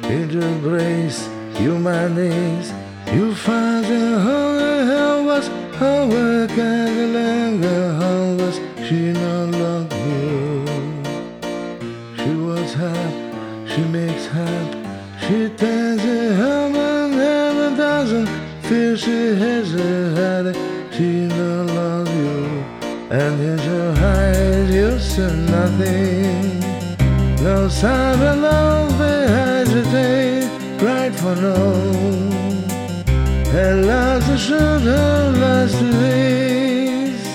into grace, human knees. You find the holy hell was her work and the longer harvest. She no longer you. She was hap, she makes hap. She turns a hum and never doesn't feel she has a headache. She no loves you, and in your eyes you see nothing. No sign of love behind your day, right for no. At last I should have lost the race.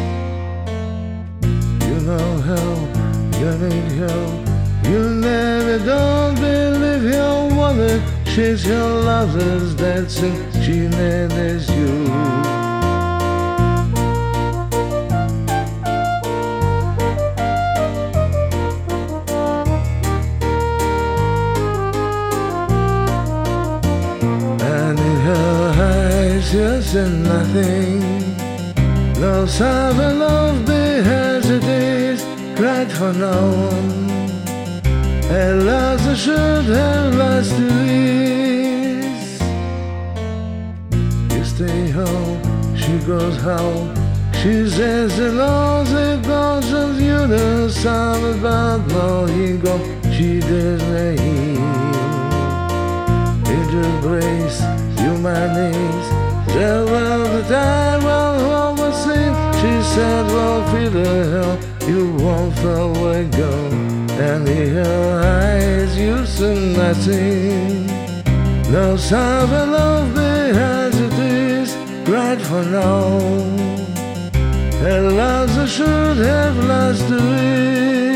You know how, you need help. You never don't believe your woman. She's your lovers dancing, she needs you. And in her eyes you see nothing. No sign of love behind the days, cried for no one. At last I should have lost the race. You stay home, she goes home. She says the Lord's a conscience, you know something about no ego. She doesn't heal. Into grace, human knees. There was the time when all was seen. She said, well, feel the hell, you won't feel where go. And in her eyes you see nothing. No sign of love behind the trees, right for now. At last I should have lost the way.